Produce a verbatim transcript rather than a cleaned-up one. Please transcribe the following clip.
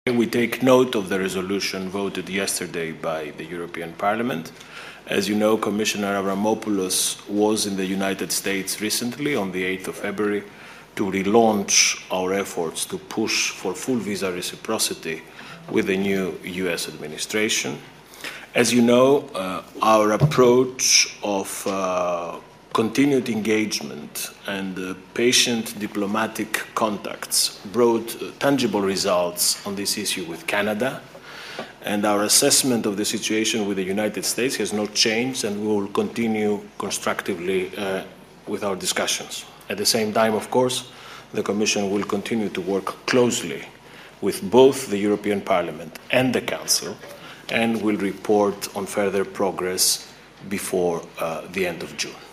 We take note of the resolution voted yesterday by the European Parliament. As you know, Commissioner Avramopoulos was in the United States recently, on the eighth of February, to relaunch our efforts to push for full visa reciprocity with the new U S administration. As you know, uh, our approach of uh, continued engagement and uh, patient diplomatic contacts brought uh, tangible results on this issue with Canada, and our assessment of the situation with the United States has not changed, and we will continue constructively uh, with our discussions. At the same time, of course, the Commission will continue to work closely with both the European Parliament and the Council, and will report on further progress before uh, the end of June.